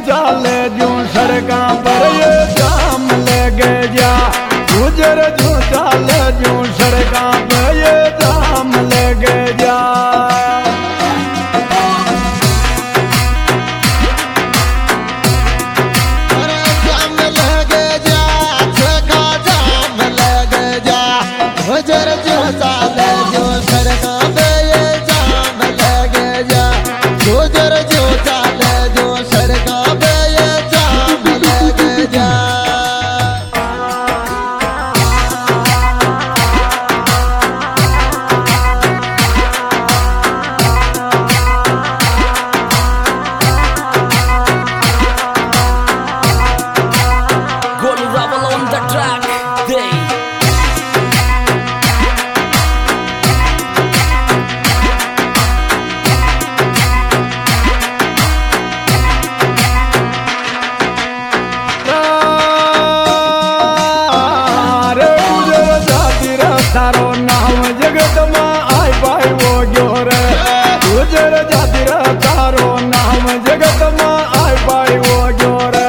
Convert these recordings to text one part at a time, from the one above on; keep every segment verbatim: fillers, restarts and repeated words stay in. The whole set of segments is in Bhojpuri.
चाले जो सड़का पर ये जाम लगे जा गुजर जो चाले जो सड़का पर ये जाम लगे जा गुजर जो चाले जो सड़का पे ये जाम लगे जा गुजर जो चाले जो सड़का पे ये जाम लगे जा Golu Rebel on the track. They तारो नाम जगत में आई भाई वो जोरे गुजर जाती रे तारो नाम जगत में आई भाई वो जोरे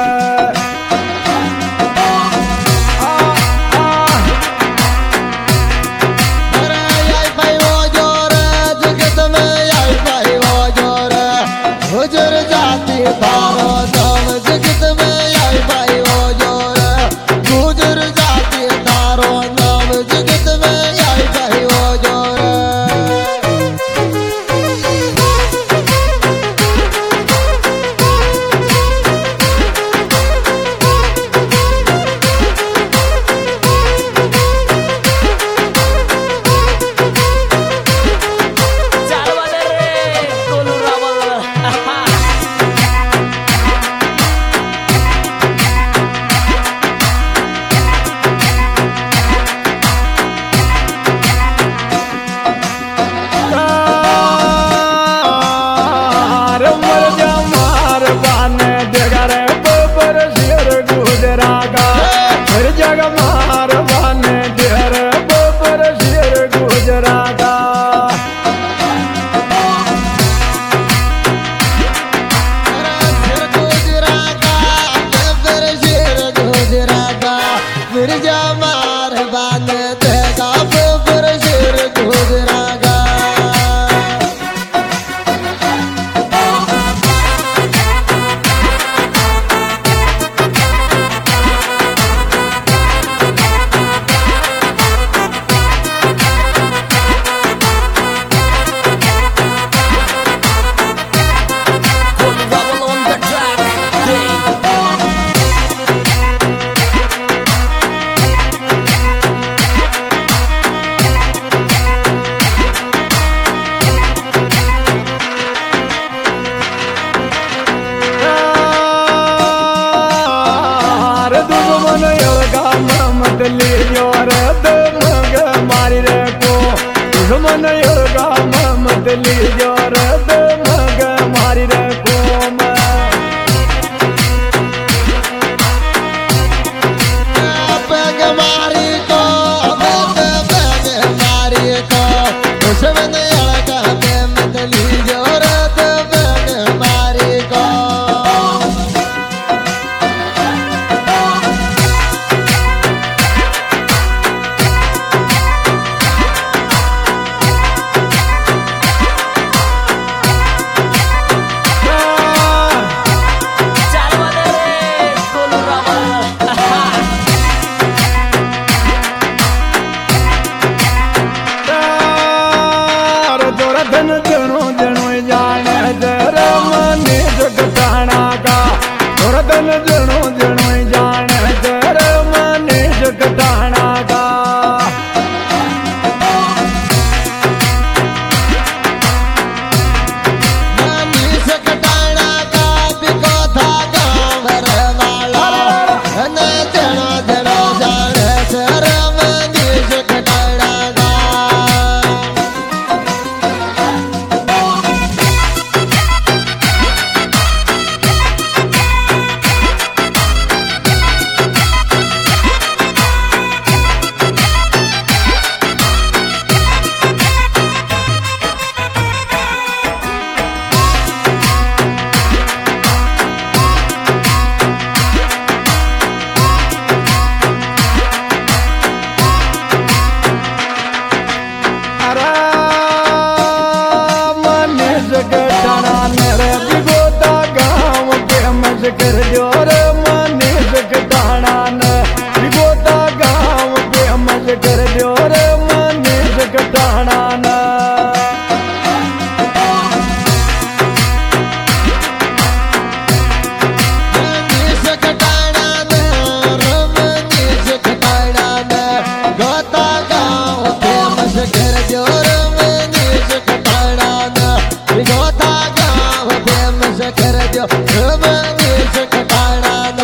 अरे आई भाई वो जोरे जगत में आई भाई वो जोरे गुजर जाती तारो नाम जगत में आई भाई वो जोरे गुजर जाती तारो नाम जगत में आई भाई वो जोरे चार वाले रे Golu Rebel. मर जा मार बाने जगरे बबर शेर गुजरा का हर जगह मार बाने जगरे बबर शेर गुजरा का शेर गुजरागा फिर शेर गुजरागा फिर जा मार बान देगा फिर शेर गुजरागा Golu Rebel on the track. They दुश्मन योगा मत लियो रे दमग मारी रे को दुश्मन योगा मत लियो रे दमग मारी रे को पैग मारी को पैग मारी को दुश्मन लड़का पे मत लीजो रत पैग मारी को चार वाले रे Golu Rebel. जोरा धन जनो जनो जाने तेरे मने जगताना का जोरा धन जनो जनो जाने तेरे मने जगताना का नानी सकटाना का बिको था गाँव वाला न जनो जनो जाने सर मनी सकटाना का कर दो रे मनीष कटाना ने गोता गाँव फेमस कर दो रे मनीष कटाना ने मनीष कटाना ने मनीष कटाना ने गोता गाँव फेमस कर दो रे मनीष कटाना ने गोता गाँव फेमस कर दो मनीष कटाना ने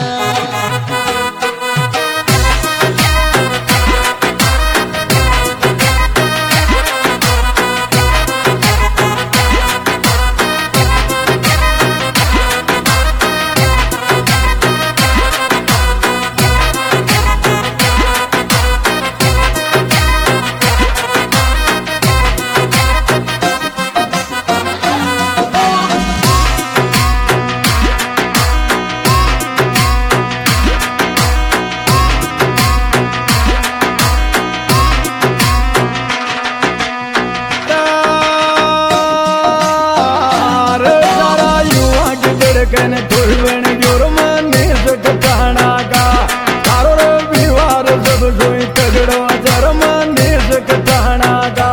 कन तुलवन जोर मनीष कटाना का तारो रे विवार सब जोई तगड़ो जर मनीष कटाना का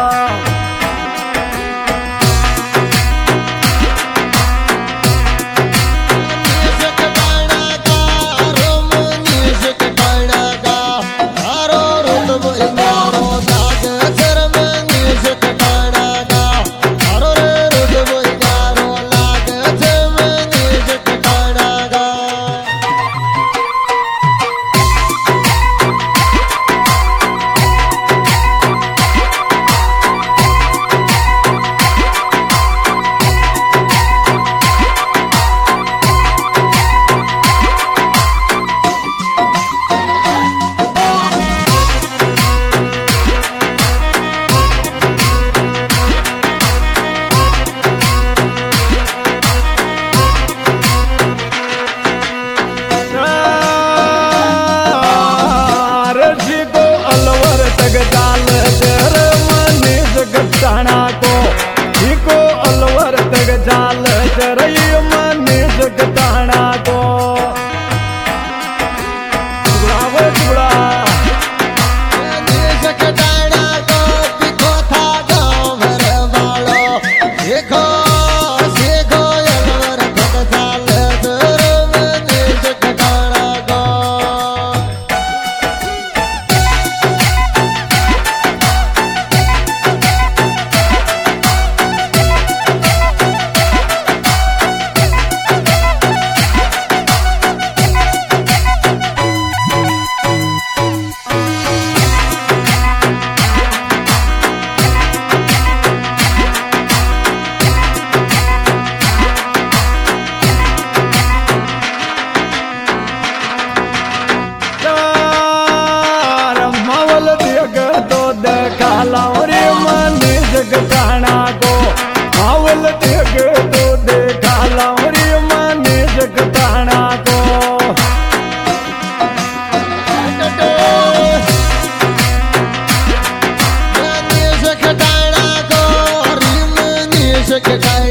मनीष कटाना का रो मनीष कटाना का तारो रुतब इनारो दाग जर मनीष कटाना का तारो रे रुतब इनारो लाग जर मनीष कटाना का रशी को अलवर तक डाल कर मनीष कटाना को ही को अलवर तक डाल कर मनीष कटाना को बुढ़ावे बुढ़ा मनीष कटाना को पिको था गाँव भर वालो देखो सीखो अलवर तक डाल कर मनीष कटाना को मावल देख तो देखा रे मनीष कटाना को मावल देख तो देखा रे मनीष कटाना को मनीष कटाना को री मनीष कटाना